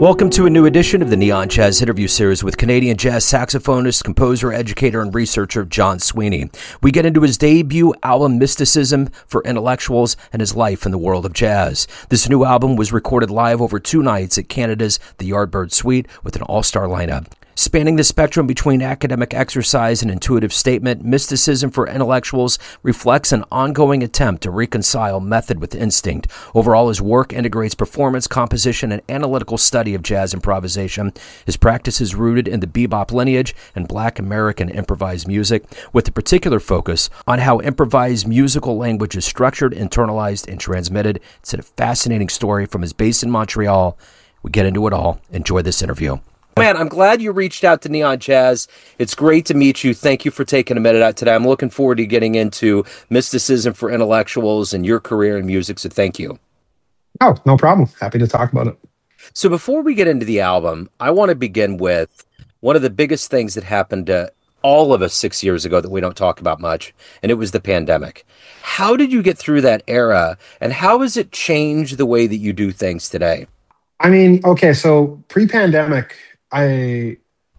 Welcome to a new edition of the Neon Jazz interview series with Canadian jazz saxophonist, composer, educator, and researcher John Sweeney. We get into his debut album, Mysticism for Intellectuals, and his life in the world of jazz. This new album was recorded live over 2 nights at Canada's The Yardbird Suite with an all-star lineup. Spanning the spectrum between academic exercise and intuitive statement, Mysticism for Intellectuals reflects an ongoing attempt to reconcile method with instinct. Overall, his work integrates performance, composition, and analytical study of jazz improvisation. His practice is rooted in the bebop lineage and Black American improvised music, with a particular focus on how improvised musical language is structured, internalized, and transmitted. It's a fascinating story from his base in Montreal. We get into it all. Enjoy this interview. Man, I'm glad you reached out to Neon Jazz. It's great to meet you. Thank you for taking a minute out today. I'm looking forward to getting into Mysticism for Intellectuals and your career in music, so thank you. Oh, no problem. Happy to talk about it. So before we get into the album, I want to begin with one of the biggest things that happened to all of us 6 years ago that we don't talk about much, and it was the pandemic. How did you get through that era, and how has it changed the way that you do things today? I mean, okay, so pre-pandemic, I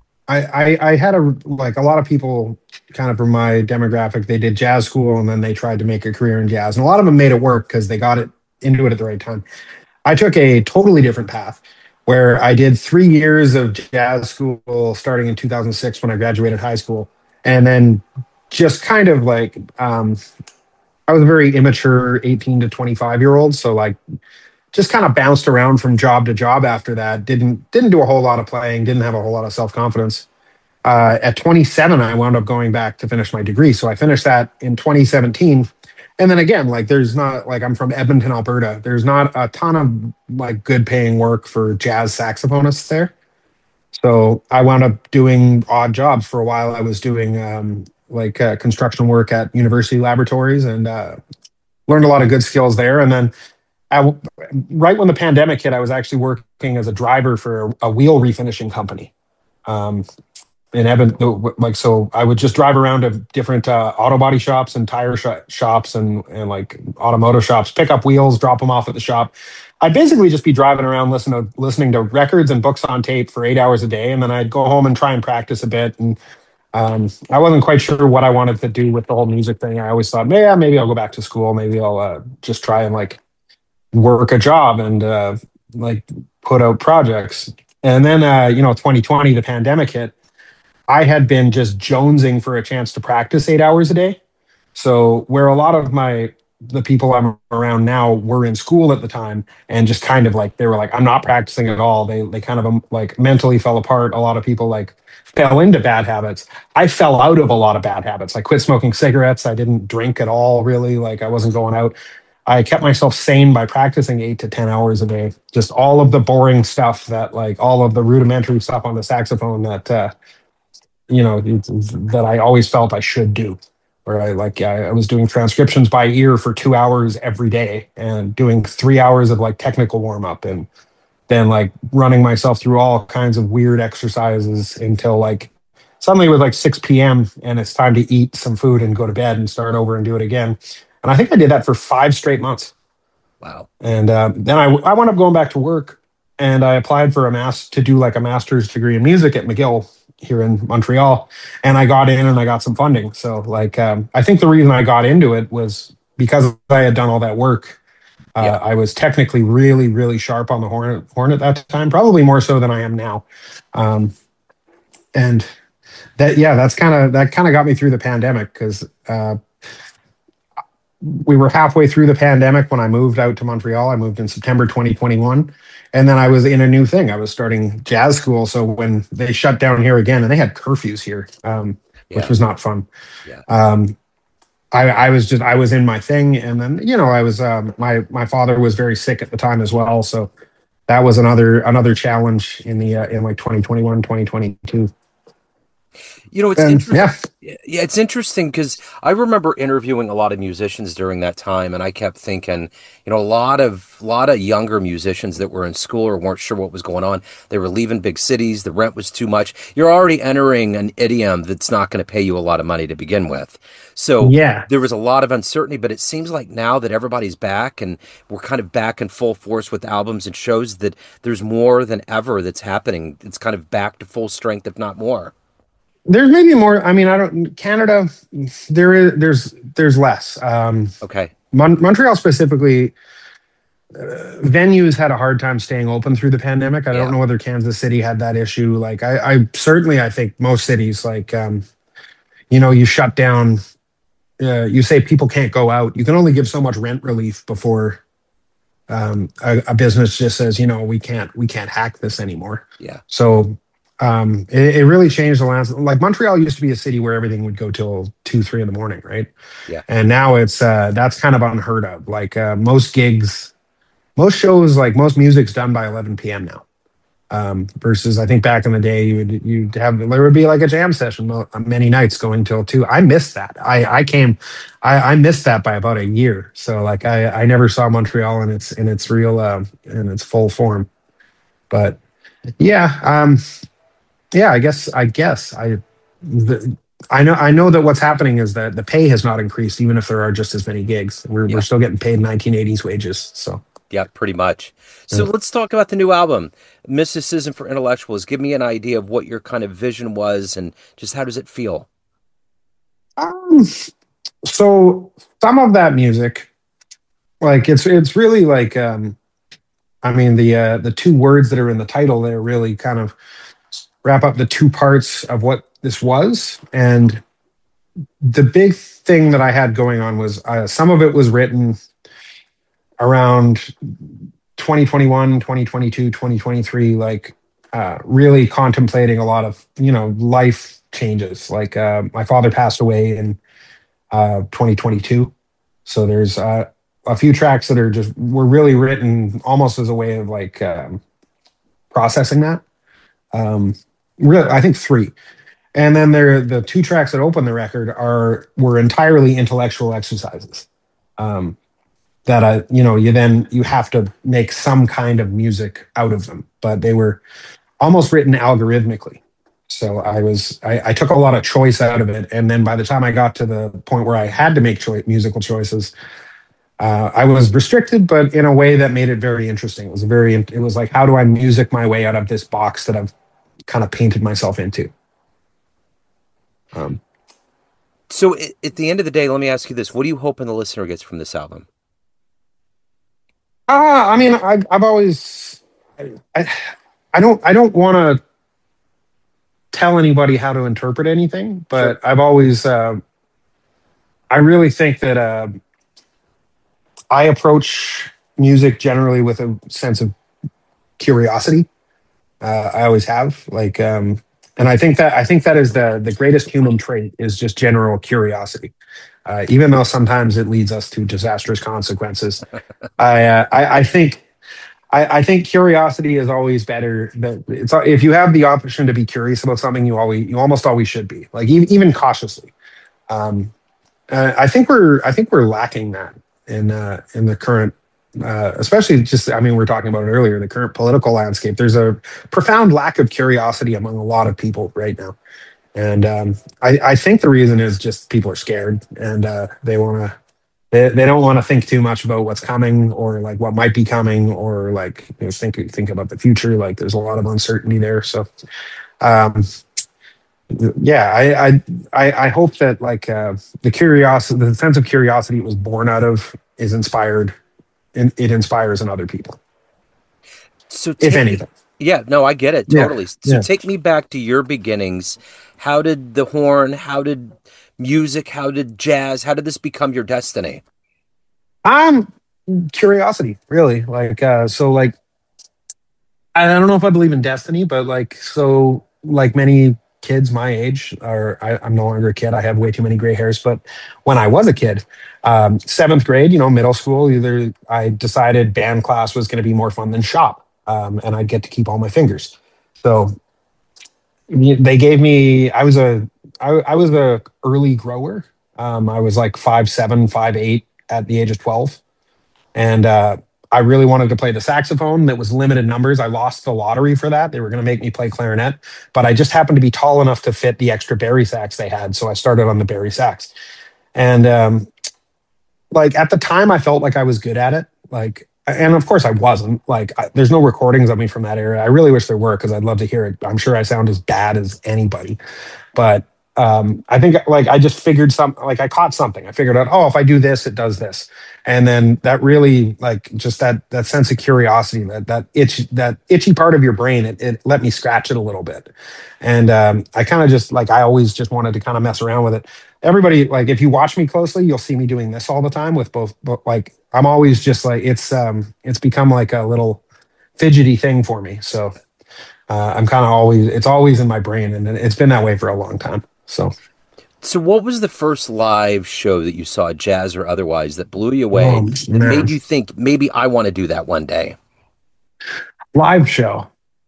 had a lot of people kind of from my demographic, they did jazz school and then they tried to make a career in jazz. And a lot of them made it work because they got into it at the right time. I took a totally different path where I did 3 years of jazz school starting in 2006 when I graduated high school. And then just kind of like, I was a very immature 18 to 25-year-old. So like, just kind of bounced around from job to job after that. Didn't do a whole lot of playing, didn't have a whole lot of self-confidence. At 27, I wound up going back to finish my degree. So I finished that in 2017. And then again, like there's not, like I'm from Edmonton, Alberta. There's not a ton of like good paying work for jazz saxophonists there. So I wound up doing odd jobs for a while. I was doing construction work at university laboratories and learned a lot of good skills there. And then right when the pandemic hit, I was actually working as a driver for a wheel refinishing company in Edmonton. So I would just drive around to different auto body shops and tire shops and like automotive shops, pick up wheels, drop them off at the shop. I'd basically just be driving around listening to records and books on tape for 8 hours a day, and then I'd go home and try and practice a bit. And I wasn't quite sure what I wanted to do with the whole music thing. I always thought, yeah, maybe I'll go back to school. Maybe I'll just try and like work a job and put out projects. And then 2020, the pandemic hit. I had been just jonesing for a chance to practice 8 hours a day. So where a lot of the people I'm around now were in school at the time and just kind of like they were like, I'm not practicing at all. They kind of like mentally fell apart. A lot of people like fell into bad habits. I fell out of a lot of bad habits. I quit smoking cigarettes. I didn't drink at all, really. Like I wasn't going out. I kept myself sane by practicing 8 to 10 hours a day. Just all of the boring stuff that like all of the rudimentary stuff on the saxophone that, that I always felt I should do. Where I was doing transcriptions by ear for 2 hours every day and doing 3 hours of like technical warm up and then like running myself through all kinds of weird exercises until like suddenly it was like 6 p.m. and it's time to eat some food and go to bed and start over and do it again. And I think I did that for 5 straight months. Wow. And then I wound up going back to work and I applied for to do like a master's degree in music at McGill here in Montreal. And I got in and I got some funding. So like, I think the reason I got into it was because I had done all that work. I was technically really, really sharp on the horn at that time, probably more so than I am now. And that kind of got me through the pandemic because we were halfway through the pandemic when I moved out to Montreal. I moved in September 2021. And then I was in a new thing. I was starting jazz school. So when they shut down here again, and they had curfews here, which was not fun. Yeah. I was in my thing. And then, I was, my father was very sick at the time as well. So that was another challenge in 2021, 2022. It's And interesting. yeah, Yeah, it's interesting because I remember interviewing a lot of musicians during that time, and I kept thinking, a lot of younger musicians that were in school or weren't sure what was going on. They were leaving big cities. The rent was too much. You're already entering an idiom that's not going to pay you a lot of money to begin with. So yeah. there was a lot of uncertainty, but it seems like now that everybody's back and we're kind of back in full force with albums and shows that there's more than ever that's happening. It's kind of back to full strength, if not more. There's maybe more. I mean, I don't Canada. There's less. Okay. Montreal specifically, venues had a hard time staying open through the pandemic. I don't Yeah. know whether Kansas City had that issue. Like I certainly I think most cities like you shut down. You say people can't go out. You can only give so much rent relief before a business just says, we can't hack this anymore. Yeah. So it really changed the last. Like Montreal used to be a city where everything would go till 2, 3 in the morning, right? Yeah. And now it's that's kind of unheard of. Like most gigs, most shows, like most music's done by 11 p.m. now. Versus I think back in the day you'd have there would be like a jam session many nights going till 2. I missed that. I missed that by about a year. So like I never saw Montreal in its real in its full form. But yeah, yeah, the, I know that what's happening is that the pay has not increased even if there are just as many gigs. We're Yeah. still getting paid 1980s wages. So Yeah, pretty much. So yeah. let's talk about the new album, Mysticism for Intellectuals. Give me an idea of what your kind of vision was and just how does it feel? Um, so some of that music, like it's really like I mean the two words that are in the title there really kind of wrap up the two parts of what this was. And the big thing that I had going on was some of it was written around 2021, 2022, 2023, like really contemplating a lot of, life changes. Like my father passed away in 2022. So there's a few tracks that were really written almost as a way of like processing that. Um, really, I think three. And then the two tracks that open the record were entirely intellectual exercises. Um, that you have to make some kind of music out of them, but they were almost written algorithmically. So I took a lot of choice out of it, and then by the time I got to the point where I had to make musical choices, I was restricted, but in a way that made it very interesting. It was like, how do I music my way out of this box that I've kind of painted myself into? Um, So at the end of the day, let me ask you this. What do you hope the listener gets from this album? I mean, I've always, I, I don't want to tell anybody how to interpret anything, Sure. but I really think that I approach music generally with a sense of curiosity. I always have, like, and I think that is the greatest human trait is just general curiosity. Even though sometimes it leads us to disastrous consequences, I think curiosity is always better. That it's if you have the option to be curious about something, you almost always should be, like even cautiously. Um, I think we're lacking that in the current, especially just I mean we're talking about it earlier, the current political landscape. There's a profound lack of curiosity among a lot of people right now, and I think the reason is just people are scared and they don't want to think too much about what's coming or like what might be coming or like think about the future. Like there's a lot of uncertainty there. So um, yeah, I hope that like the curiosity, the sense of curiosity it was born out of is inspired and it inspires in other people, So if take me, anything. yeah, no, I get it Yeah, totally. So yeah. take me back to your beginnings. How did the horn, how did music, how did jazz, how did this become your destiny? Um, Curiosity, really. Like so like I don't know if I believe in destiny, but like many kids my age, I'm no longer a kid. I have way too many gray hairs. But when I was a kid, seventh grade, middle school, either I decided band class was going to be more fun than shop, and I'd get to keep all my fingers. So They gave me. I was a early grower. I was like 5'7", 5'8" at the age of 12, and I really wanted to play the saxophone. That was limited numbers. I lost the lottery for that. They were going to make me play clarinet, but I just happened to be tall enough to fit the extra Barry sax they had, so I started on the Barry sax. And like at the time, I felt like I was good at it. Like, and of course I wasn't. Like, there's no recordings of me from that era. I really wish there were because I'd love to hear it. I'm sure I sound as bad as anybody, but I think like I just figured like I caught something. I figured out, oh, if I do this, it does this, and then that really like just that sense of curiosity, that itchy part of your brain, it let me scratch it a little bit, and I kind of just like I always just wanted to kind of mess around with it. Everybody, like if you watch me closely, you'll see me doing this all the time with both like I'm always just like it's become like a little fidgety thing for me. So I'm kind of always it's always in my brain, and it's been that way for a long time. So, So, what was the first live show that you saw, jazz or otherwise, that blew you away, oh that man, made you think maybe I want to do that one day? live show.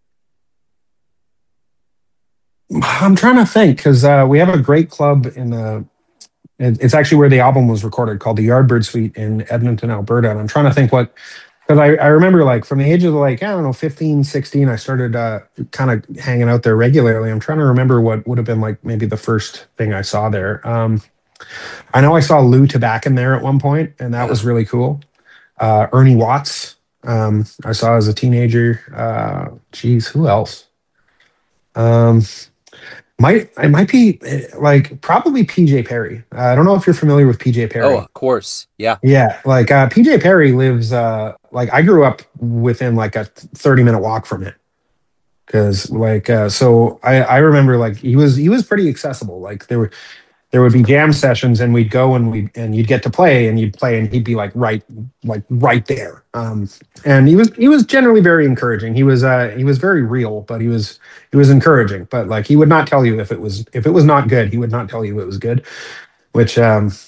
I'm trying to think because we have a great club in the. It's actually where the album was recorded, called the Yardbird Suite in Edmonton, Alberta. And I'm trying to think what, because I remember like from the age of like, I don't know, 15, 16, I started kind of hanging out there regularly. I'm trying to remember what would have been like maybe the first thing I saw there. I know I saw Lou Tabakin there at one point, and that Yeah. was really cool. Ernie Watts, I saw as a teenager. Geez, who else? Um, it might be like probably PJ Perry. I don't know if you're familiar with PJ Oh, Perry. of course. Yeah. Yeah, like PJ Perry lives like I grew up within like a 30-minute walk from it. Because like so I remember like he was pretty accessible. Like there would be jam sessions and we'd go and you'd get to play and you'd play and he'd be like right there. And he was generally very encouraging. He was very real, but he was encouraging. But like he would not tell you if it was not good, he would not tell you it was good, which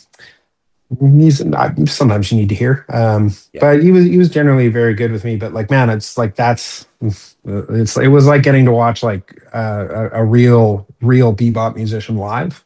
sometimes you need to hear. Yeah. But he was generally very good with me. But like man, it's like it was like getting to watch like a real bebop musician live,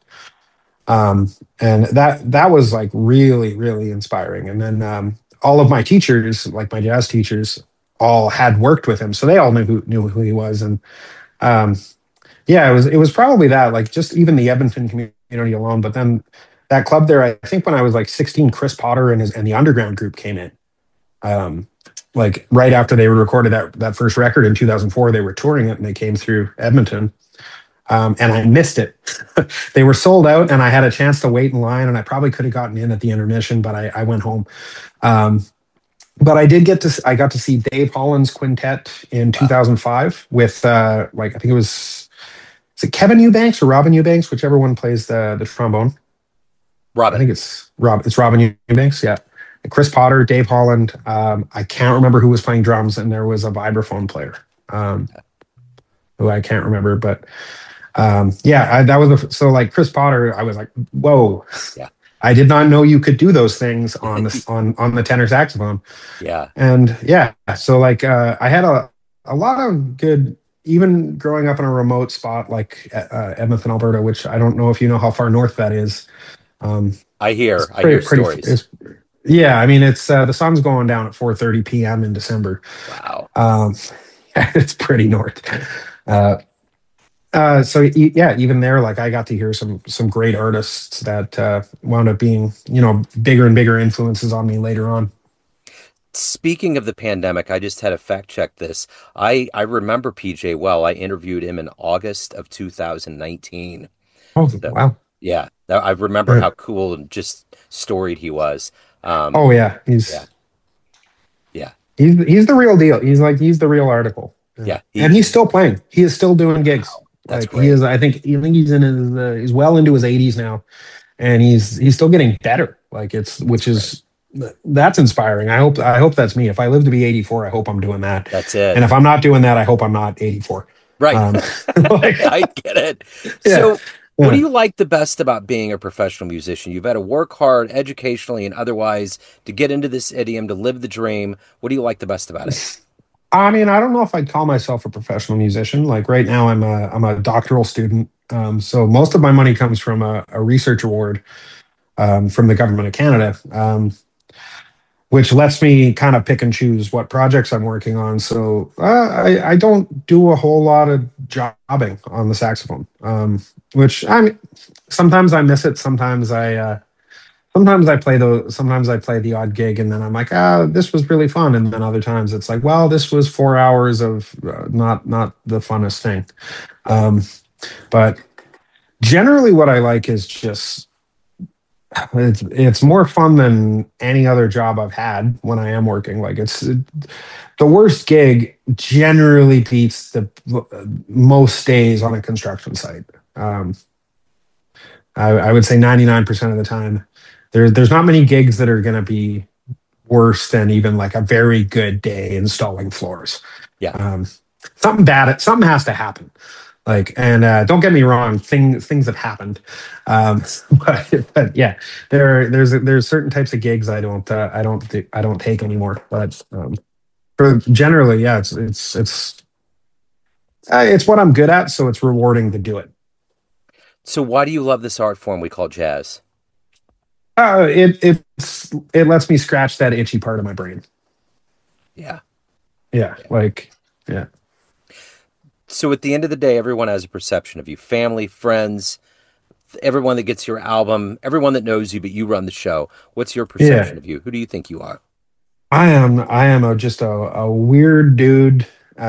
and that was like really really inspiring. And then all of my teachers, like my jazz teachers, all had worked with him, so they all knew who he was. And um, yeah, it was probably that, like just even the Edmonton community alone. But then that club there, I think when I was like 16, Chris Potter and the Underground Group came in. Um, like right after they recorded that first record in 2004, they were touring it and they came through Edmonton. And I missed it. They were sold out, and I had a chance to wait in line, and I probably could have gotten in at the intermission, but I went home. Um, but I got to see Dave Holland's quintet in Wow. 2005 with like I think it was is it Kevin Eubanks or Robin Eubanks, whichever one plays the trombone. I Robin. think it's Robin Eubanks, yeah. Chris Potter, Dave Holland. I can't remember who was playing drums, and there was a vibraphone player who I can't remember, but yeah, that was so like Chris Potter. I was like, whoa, Yeah. I did not know you could do those things on this on the tenor saxophone. Yeah. And yeah, so like I had a lot of good, even growing up in a remote spot like Edmonton, Alberta, which I don't know if you know how far north that is. Um, it's I hear pretty. stories. It's, yeah, I mean it's the sun's going down at 4:30 p.m. in December. Wow. Um, it's pretty north. Uh, so yeah, even there, like I got to hear some great artists that wound up being bigger and bigger influences on me later on. Speaking of the pandemic, I just had to fact check this. I remember PJ well. I interviewed him in August of 2019. Oh So, wow! yeah, I remember Uh, how cool and just storied he was. Um, oh yeah, yeah, yeah, he's the real deal. He's the real article. Yeah. yeah. And he's still playing. He is still doing gigs. Wow, that's Like he great. is. I think he's in his he's well into his 80s now, and he's still getting better. Like That's which great. is that's inspiring. I hope that's me. If I live to be 84, I hope I'm doing that. That's it. And if I'm not doing that, I hope I'm not 84. Right. Um, like I get it. yeah, So, what do yeah. you like the best about being a professional musician? You've had to work hard educationally and otherwise to get into this idiom, to live the dream. What do you like the best about it? I mean, I don't know if I'd call myself a professional musician. Like right now, I'm a doctoral student. So most of my money comes from a research award from the government of Canada, which lets me kind of pick and choose what projects I'm working on. So I don't do a whole lot of jobbing on the saxophone, which I mean, sometimes I miss it. Sometimes I play sometimes I play the odd gig and then I'm like, this was really fun. And then other times it's like, well, this was 4 hours of not the funnest thing. Um, but generally what I like is just it's more fun than any other job I've had when I am working. Like the worst gig generally beats the most days on a construction site. Um, I would say 99% of the time. There's not many gigs that are going to be worse than even like a very good day installing floors. Yeah. Something has to happen. Like, and don't get me wrong, things have happened, but yeah, there's certain types of gigs I don't take anymore. But for generally, yeah, it's what I'm good at, so it's rewarding to do it. So why do you love this art form we call jazz? It lets me scratch that itchy part of my brain. Yeah. Yeah, like yeah. So at the end of the day, everyone has a perception of you, family, friends, everyone that gets your album, everyone that knows you, but you run the show. What's your perception Yeah, of you? Who do you think you are? I am just a weird dude,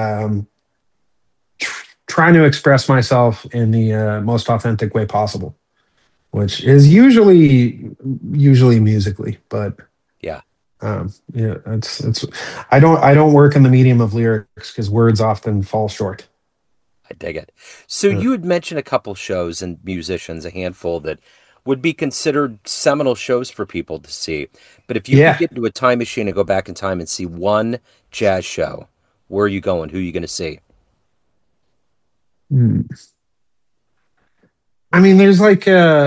trying to express myself in the most authentic way possible, which is usually musically, but Yeah, yeah, it's I don't work in the medium of lyrics because words often fall short. I dig it. So Uh, you had mentioned a couple shows and musicians, a handful that would be considered seminal shows for people to see. But if you could yeah. get into a time machine and go back in time and see one jazz show, where are you going? Who are you going to see? Hmm. I mean, there's like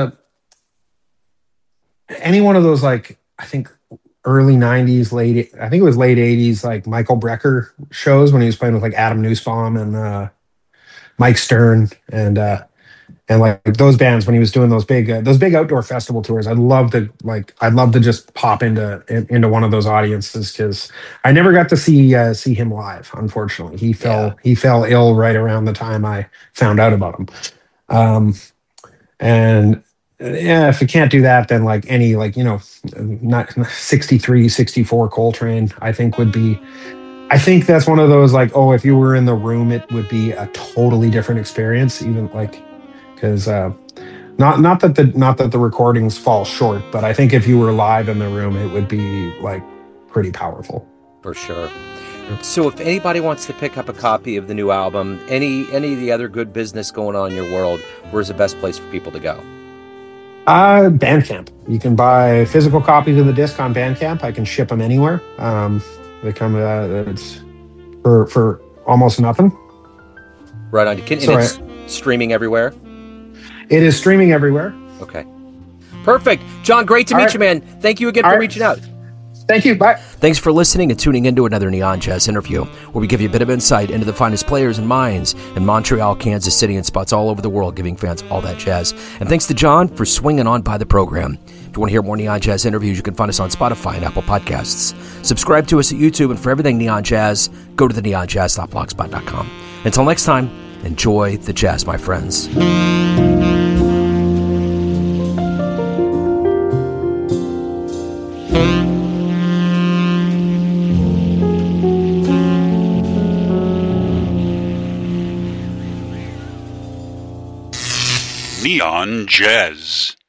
any one of those like I think early '90s, late I think it was late '80s, like Michael Brecker shows when he was playing with like Adam Newsbaum and Mike Stern Yeah, and like those bands when he was doing those big outdoor festival tours. I'd love to just pop into one of those audiences because I never got to see him live. Unfortunately, yeah. he fell ill right around the time I found out about him. Um, and yeah, if you can't do that, then like any like not 63, 64 Coltrane, I think would be. I think that's one of those like, oh, if you were in the room, it would be a totally different experience. Even like because not that the recordings fall short, but I think if you were live in the room, it would be like pretty powerful. For sure. So if anybody wants to pick up a copy of the new album, any of the other good business going on in your world, where's the best place for people to go? Bandcamp. You can buy physical copies of the disc on Bandcamp. I can ship them anywhere. They come. It's for almost nothing. Right on. And Sorry, it's streaming everywhere? it is streaming everywhere. Okay. Perfect. John, great to All meet right. you, man. Thank you again All for right. reaching out. Thank you. Bye. Thanks for listening and tuning into another Neon Jazz interview, where we give you a bit of insight into the finest players and minds in Montreal, Kansas City, and spots all over the world, giving fans all that jazz. And thanks to John for swinging on by the program. If you want to hear more Neon Jazz interviews, you can find us on Spotify and Apple Podcasts. Subscribe to us at YouTube, and for everything Neon Jazz, go to the neonjazz.blogspot.com. Until next time, enjoy the jazz, my friends. Neon Jazz.